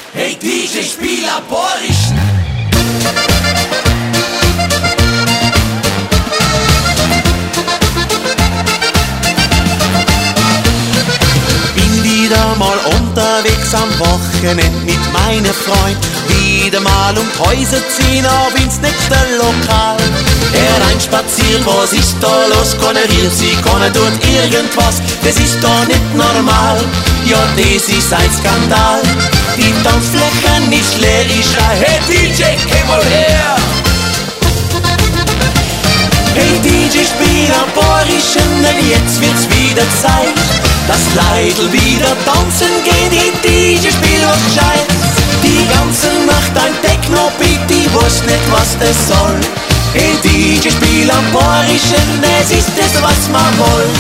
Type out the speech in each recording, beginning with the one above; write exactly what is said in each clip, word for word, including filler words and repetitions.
Hey D J, spiel am Borischen. Bin wieder mal unterwegs am Wochenende mit meinem Freund. Wieder mal um die Häuser ziehen, ab ins nächste Lokal. Er reinspazieren, was ist da los? Keiner rührt sich, keiner tut irgendwas. Das ist doch nicht normal, ja das ist ein Skandal. Die Tanzfläche nicht leer, ich schrei, hey D J, geh mal her! Hey D J, spiel am Borischen, denn jetzt wird's wieder Zeit, dass Leidl wieder tanzen gehen. Hey D J, spiel was Gescheites. Die ganze Nacht ein Techno-Beat, ich weiß nicht, was das soll. Hey D J, spiel am Borischen, es ist das, was man will.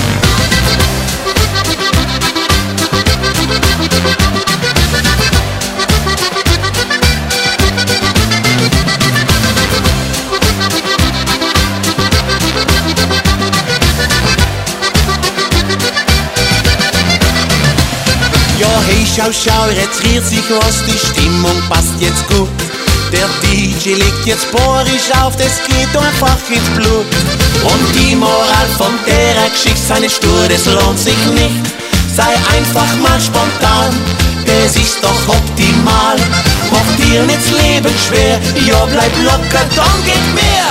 Ja, hey, schau, schau, jetzt rührt sich was, die Stimmung passt jetzt gut. Der D J legt jetzt Borisch auf, das geht einfach ins Blut. Und die Moral von der Geschichte, seine Stur, das lohnt sich nicht. Sei einfach mal spontan, das ist doch optimal. Mach dir nicht das Leben schwer, ja, bleib locker, dann geht mehr.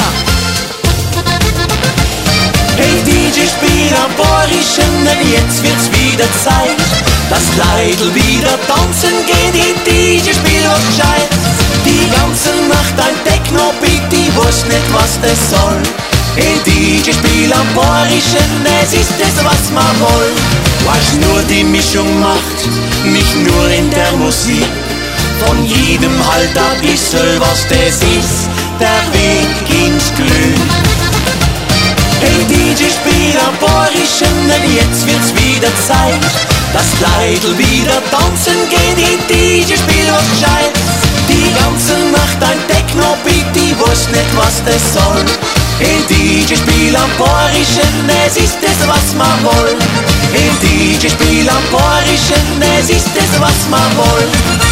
Hey D J, spiel am Borischen, denn jetzt wird's wieder Zeit, dass Leidl wieder tanzen gehen. Hey D J, spiel was Gescheites. Die ganze Nacht ein Techno-Beat, ich weiß nicht, was das soll. Hey D J, spiel am Borischen, es ist das, was man will. Was nur die Mischung macht, nicht nur in der Musik. Von jedem halt ein bisschen, was das ist, der Weg ins Glück. Hey D J, spiel am Borischen, denn jetzt wird's wieder Zeit, dass Leidl wieder tanzen gehen. Hey D J, spiel was Gescheites. Die ganze Nacht ein Techno-Beat, ich weiß nicht, was das soll. Hey D J, spiel am Borischen, es ist das, was man will. Hey D J, spiel am Borischen, es ist das, was man will.